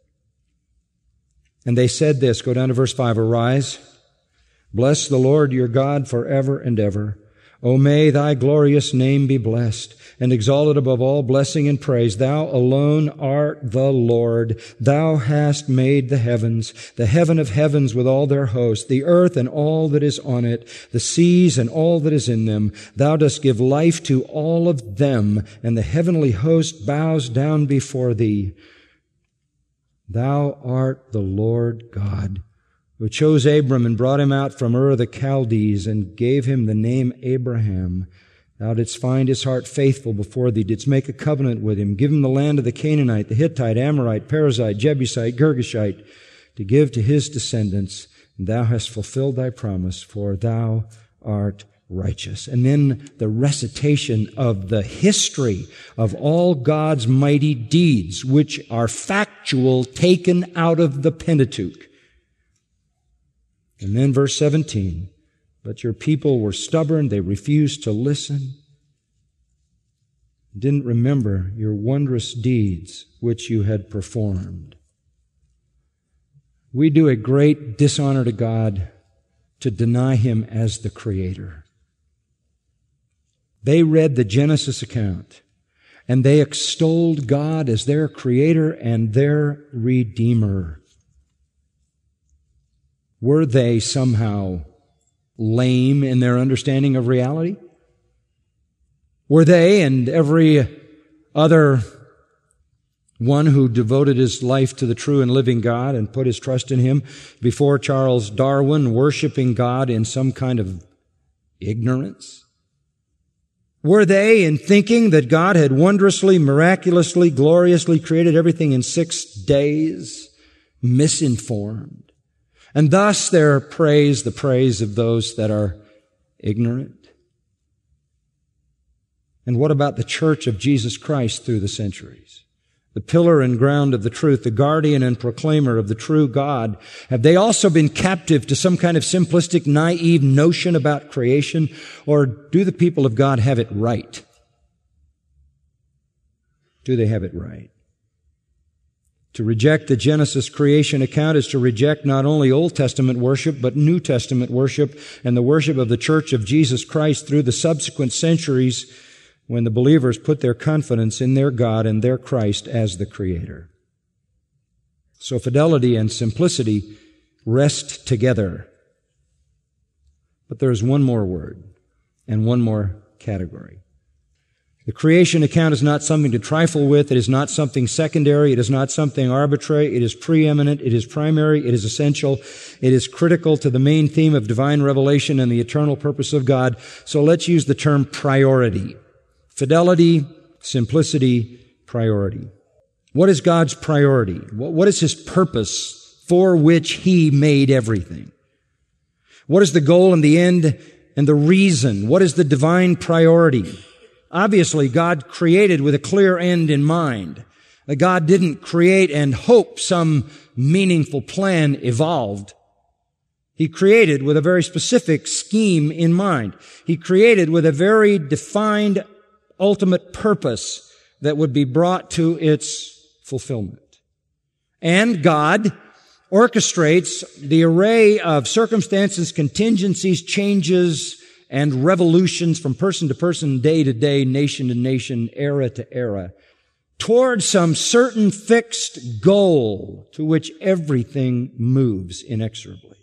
And they said this, go down to verse 5, arise, bless the Lord your God forever and ever. O may thy glorious name be blessed and exalted above all blessing and praise. Thou alone art the Lord. Thou hast made the heavens, the heaven of heavens with all their host, the earth and all that is on it, the seas and all that is in them. Thou dost give life to all of them, and the heavenly host bows down before thee. Thou art the Lord God, who chose Abram and brought him out from Ur of the Chaldees and gave him the name Abraham. Thou didst find his heart faithful before thee, didst make a covenant with him, give him the land of the Canaanite, the Hittite, Amorite, Perizzite, Jebusite, Girgashite, to give to his descendants. And thou hast fulfilled thy promise, for thou art righteous. And then the recitation of the history of all God's mighty deeds, which are factual, taken out of the Pentateuch. And then verse 17, but your people were stubborn, they refused to listen, didn't remember your wondrous deeds which you had performed. We do a great dishonor to God to deny Him as the Creator. They read the Genesis account, and they extolled God as their Creator and their Redeemer. Were they somehow lame in their understanding of reality? Were they and every other one who devoted his life to the true and living God and put his trust in Him before Charles Darwin worshiping God in some kind of ignorance? Were they in thinking that God had wondrously, miraculously, gloriously created everything in 6 days, misinformed? And thus their praise, the praise of those that are ignorant. And what about the church of Jesus Christ through the centuries? The pillar and ground of the truth, the guardian and proclaimer of the true God. Have they also been captive to some kind of simplistic, naive notion about creation? Or do the people of God have it right? Do they have it right? To reject the Genesis creation account is to reject not only Old Testament worship, but New Testament worship and the worship of the Church of Jesus Christ through the subsequent centuries when the believers put their confidence in their God and their Christ as the Creator. So fidelity and simplicity rest together. But there is one more word and one more category. The creation account is not something to trifle with. It is not something secondary. It is not something arbitrary. It is preeminent. It is primary. It is essential. It is critical to the main theme of divine revelation and the eternal purpose of God. So let's use the term priority. Fidelity, simplicity, priority. What is God's priority? What is His purpose for which He made everything? What is the goal and the end and the reason? What is the divine priority? Obviously, God created with a clear end in mind. God didn't create and hope some meaningful plan evolved. He created with a very specific scheme in mind. He created with a very defined ultimate purpose that would be brought to its fulfillment. And God orchestrates the array of circumstances, contingencies, changes, and revolutions from person to person, day to day, nation to nation, era to era, toward some certain fixed goal to which everything moves inexorably.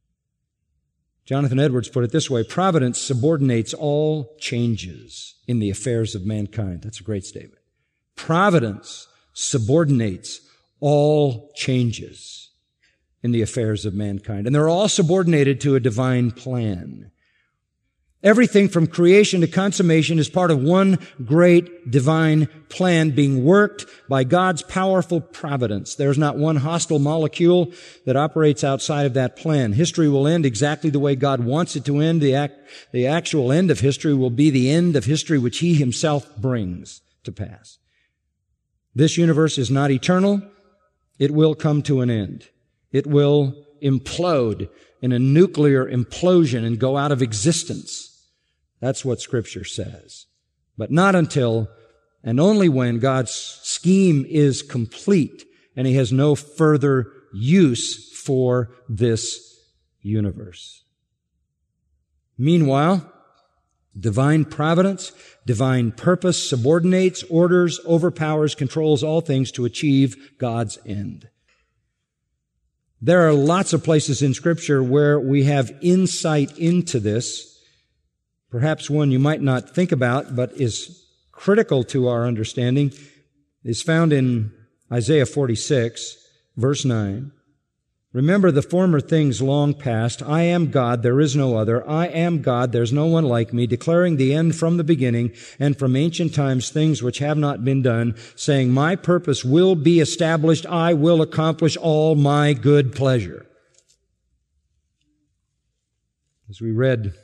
Jonathan Edwards put it this way: providence subordinates all changes in the affairs of mankind. That's a great statement. Providence subordinates all changes in the affairs of mankind. And they're all subordinated to a divine plan. Everything from creation to consummation is part of one great divine plan being worked by God's powerful providence. There's not one hostile molecule that operates outside of that plan. History will end exactly the way God wants it to end. The actual end of history will be the end of history which He Himself brings to pass. This universe is not eternal. It will come to an end. It will implode in a nuclear implosion and go out of existence. That's what Scripture says. But not until and only when God's scheme is complete and He has no further use for this universe. Meanwhile, divine providence, divine purpose subordinates, orders, overpowers, controls all things to achieve God's end. There are lots of places in Scripture where we have insight into this. Perhaps one you might not think about, but is critical to our understanding, is found in Isaiah 46, verse 9. Remember the former things long past. I am God, there is no other. I am God, there's no one like me, declaring the end from the beginning and from ancient times things which have not been done, saying, my purpose will be established. I will accomplish all my good pleasure. As we read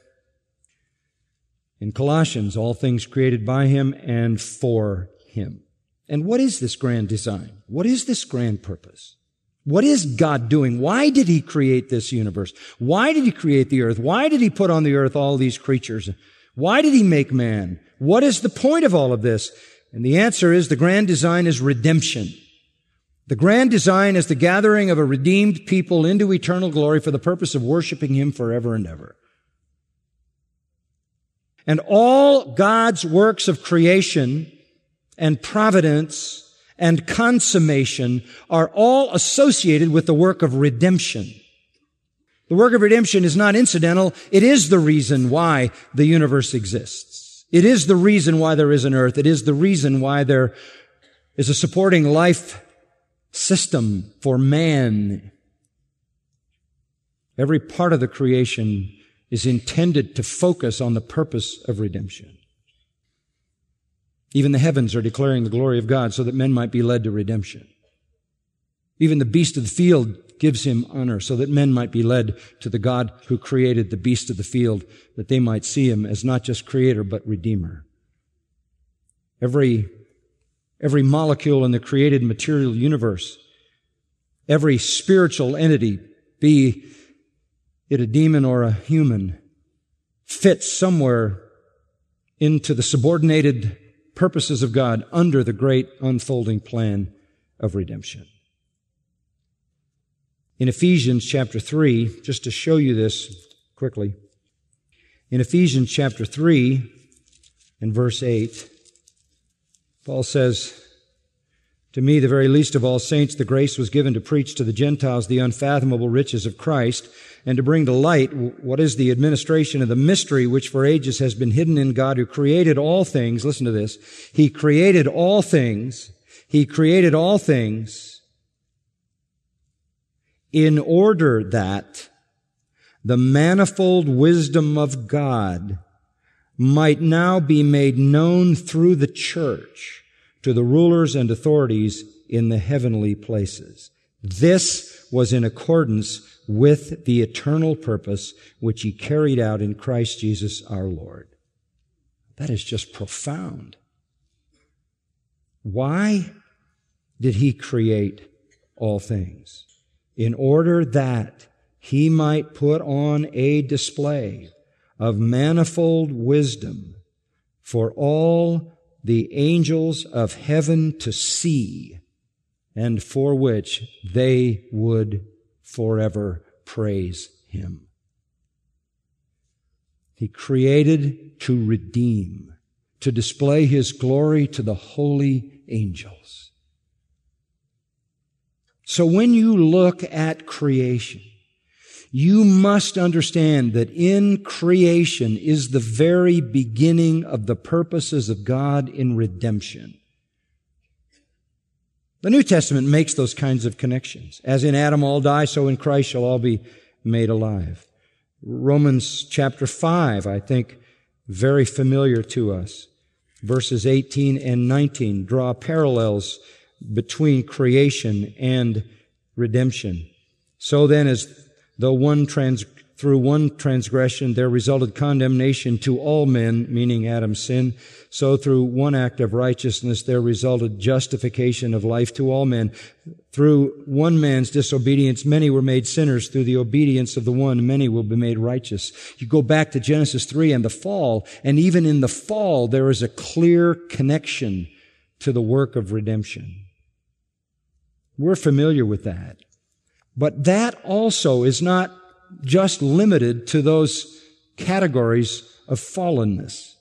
in Colossians, all things created by Him and for Him. And what is this grand design? What is this grand purpose? What is God doing? Why did He create this universe? Why did He create the earth? Why did He put on the earth all these creatures? Why did He make man? What is the point of all of this? And the answer is the grand design is redemption. The grand design is the gathering of a redeemed people into eternal glory for the purpose of worshiping Him forever and ever. And all God's works of creation and providence and consummation are all associated with the work of redemption. The work of redemption is not incidental. It is the reason why the universe exists. It is the reason why there is an earth. It is the reason why there is a supporting life system for man. Every part of the creation is intended to focus on the purpose of redemption. Even the heavens are declaring the glory of God so that men might be led to redemption. Even the beast of the field gives Him honor so that men might be led to the God who created the beast of the field, that they might see Him as not just Creator but Redeemer. Every molecule in the created material universe, every spiritual entity, be it a demon or a human, fits somewhere into the subordinated purposes of God under the great unfolding plan of redemption. In Ephesians chapter 3, just to show you this quickly, in Ephesians chapter 3 and verse 8, Paul says, "To me, the very least of all saints, the grace was given to preach to the Gentiles the unfathomable riches of Christ, and to bring to light what is the administration of the mystery which for ages has been hidden in God, who created all things." Listen to this. He created all things. He created all things in order that the manifold wisdom of God might now be made known through the church to the rulers and authorities in the heavenly places. This was in accordance with the eternal purpose which He carried out in Christ Jesus our Lord. That is just profound. Why did He create all things? In order that He might put on a display of manifold wisdom for all the angels of heaven to see, and for which they would forever praise Him. He created to redeem, to display His glory to the holy angels. So when you look at creation, you must understand that in creation is the very beginning of the purposes of God in redemption. The New Testament makes those kinds of connections. As in Adam all die, so in Christ shall all be made alive. Romans chapter 5, I think, very familiar to us. Verses 18 and 19 draw parallels between creation and redemption. So then, as though through one transgression there resulted condemnation to all men, meaning Adam's sin, so through one act of righteousness there resulted justification of life to all men. Through one man's disobedience many were made sinners. Through the obedience of the one many will be made righteous. You go back to Genesis 3 and the fall, and even in the fall there is a clear connection to the work of redemption. We're familiar with that. But that also is not just limited to those categories of fallenness.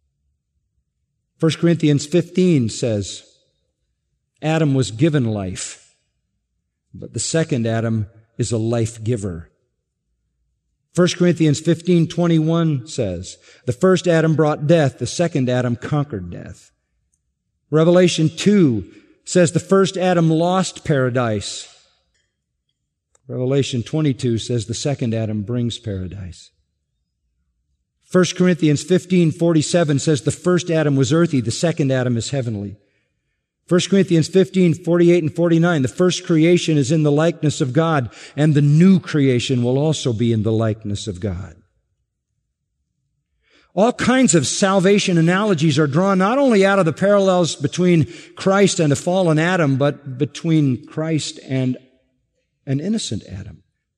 1 Corinthians 15 says, Adam was given life, but the second Adam is a life giver. 1 Corinthians 15:21 says, the first Adam brought death, the second Adam conquered death. Revelation 2 says the first Adam lost paradise. Revelation 22 says the second Adam brings paradise. 1 Corinthians 15:47 says the first Adam was earthy, the second Adam is heavenly. 1 Corinthians 15:48 and 49, the first creation is in the likeness of God, and the new creation will also be in the likeness of God. All kinds of salvation analogies are drawn not only out of the parallels between Christ and a fallen Adam, but between Christ and an innocent Adam.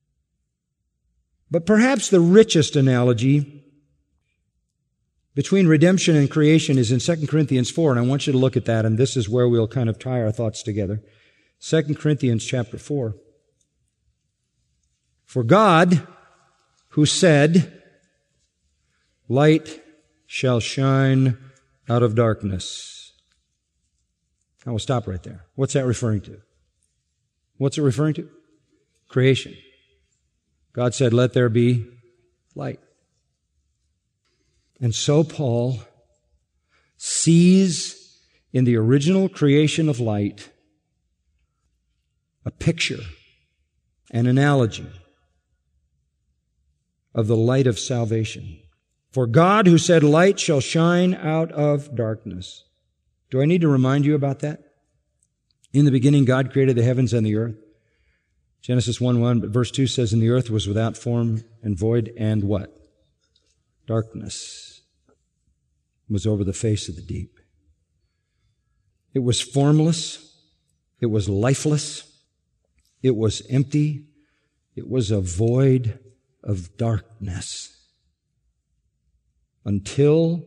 But perhaps the richest analogy between redemption and creation is in 2 Corinthians 4, and I want you to look at that, and this is where we'll kind of tie our thoughts together. 2 Corinthians chapter 4. For God, who said, light shall shine out of darkness. I will stop right there. What's that referring to? What's it referring to? Creation. God said, let there be light. And so Paul sees in the original creation of light a picture, an analogy of the light of salvation. For God, who said, light shall shine out of darkness. Do I need to remind you about that? In the beginning, God created the heavens and the earth. Genesis 1:1, but verse 2 says, and the earth was without form and void, and what? Darkness was over the face of the deep. It was formless. It was lifeless. It was empty. It was a void of darkness. Until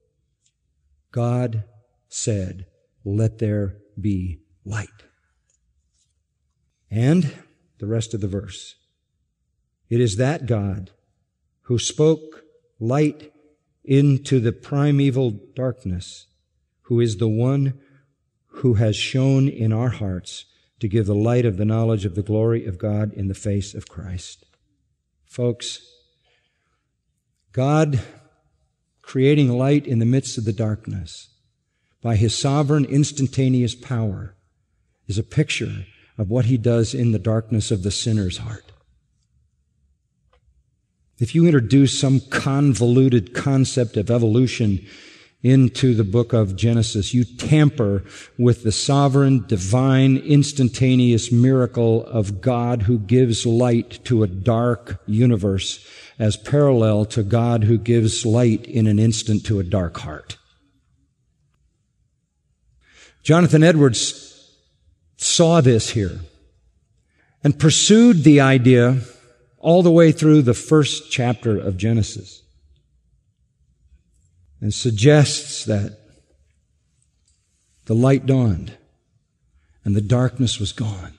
God said, let there be light. And the rest of the verse. It is that God who spoke light into the primeval darkness, who is the one who has shone in our hearts to give the light of the knowledge of the glory of God in the face of Christ. Folks, God creating light in the midst of the darkness by His sovereign instantaneous power is a picture of what He does in the darkness of the sinner's heart. If you introduce some convoluted concept of evolution into the book of Genesis, you tamper with the sovereign, divine, instantaneous miracle of God who gives light to a dark universe as parallel to God who gives light in an instant to a dark heart. Jonathan Edwards saw this here and pursued the idea all the way through the first chapter of Genesis, and suggests that the light dawned and the darkness was gone.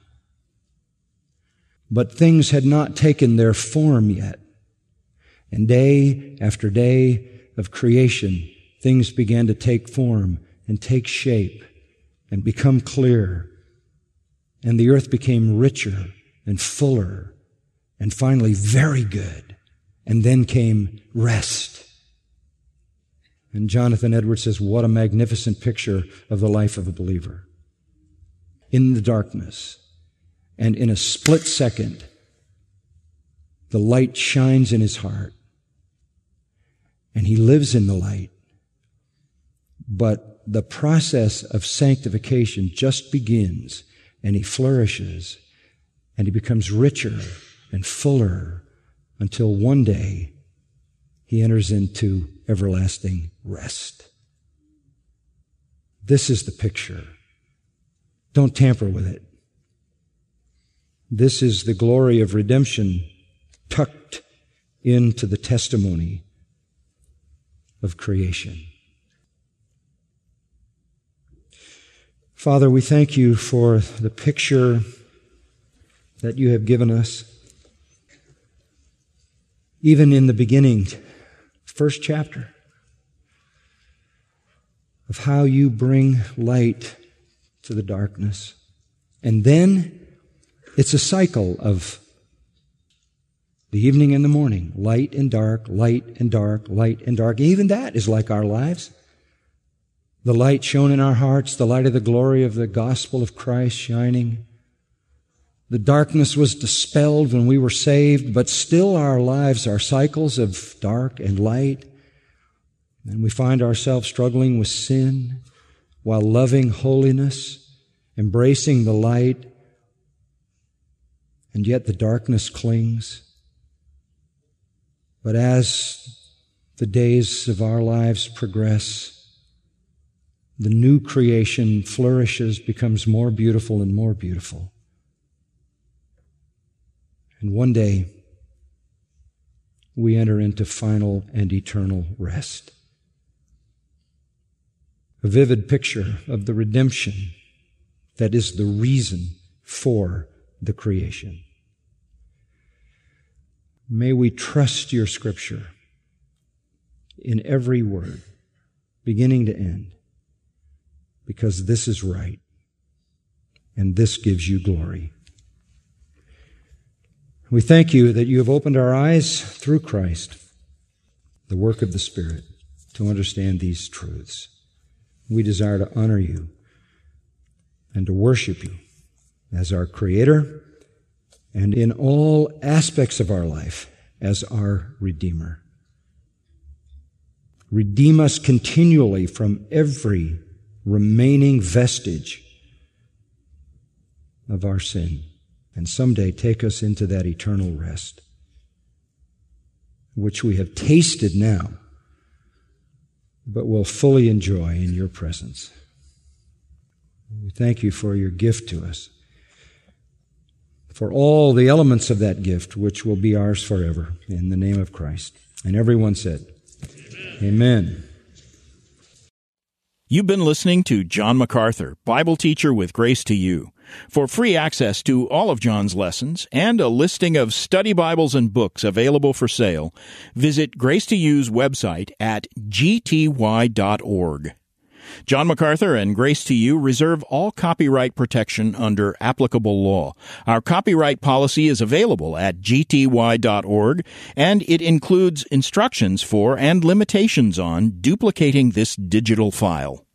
But things had not taken their form yet. And day after day of creation, things began to take form and take shape and become clear. And the earth became richer and fuller and finally very good. And then came rest. And Jonathan Edwards says, what a magnificent picture of the life of a believer. In the darkness, and in a split second, the light shines in his heart, and he lives in the light. But the process of sanctification just begins, and he flourishes, and he becomes richer and fuller until one day he enters into everlasting rest. This is the picture. Don't tamper with it. This is the glory of redemption tucked into the testimony of creation. Father, we thank you for the picture that you have given us. Even in the beginning, first chapter, of how you bring light to the darkness. And then it's a cycle of the evening and the morning, light and dark, light and dark, light and dark. Even that is like our lives. The light shone in our hearts, the light of the glory of the gospel of Christ shining. The darkness was dispelled when we were saved, but still our lives are cycles of dark and light. And we find ourselves struggling with sin while loving holiness, embracing the light, and yet the darkness clings. But as the days of our lives progress, the new creation flourishes, becomes more beautiful and more beautiful. And one day, we enter into final and eternal rest. A vivid picture of the redemption that is the reason for the creation. May we trust your Scripture in every word, beginning to end, because this is right, and this gives you glory. We thank you that you have opened our eyes through Christ, the work of the Spirit, to understand these truths. We desire to honor you and to worship you as our Creator and in all aspects of our life as our Redeemer. Redeem us continually from every remaining vestige of our sin. And someday take us into that eternal rest, which we have tasted now, but will fully enjoy in your presence. We thank you for your gift to us, for all the elements of that gift, which will be ours forever, in the name of Christ. And everyone said, Amen. You've been listening to John MacArthur, Bible teacher with Grace to You. For free access to all of John's lessons and a listing of study Bibles and books available for sale, visit Grace to You's website at gty.org. John MacArthur and Grace to You reserve all copyright protection under applicable law. Our copyright policy is available at gty.org, and it includes instructions for and limitations on duplicating this digital file.